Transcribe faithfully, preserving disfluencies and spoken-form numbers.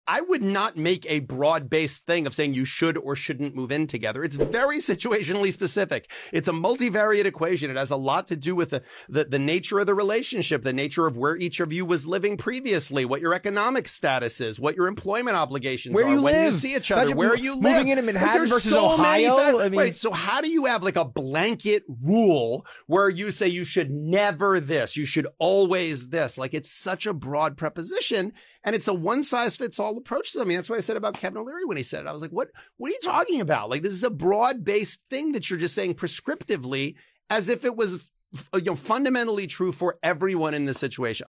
I would not make a broad-based thing of saying you should or shouldn't move in together. It's very situationally specific. It's a multivariate equation. It has a lot to do with the, the, the nature of the relationship, the nature of where each of you was living previously, what your economic status is, what your employment obligations where are, you when live. you see each other, where you live. Moving into Manhattan like, versus so Ohio. I mean, wait, so how do you have like a blanket rule where you say you should never this, you should always this? Like, it's such a broad preposition. And it's a one size fits all approach to them. I mean, that's what I said about Kevin O'Leary when he said it. I was like, what, what are you talking about? Like, this is a broad based thing that you're just saying prescriptively as if it was, you know, fundamentally true for everyone in this situation.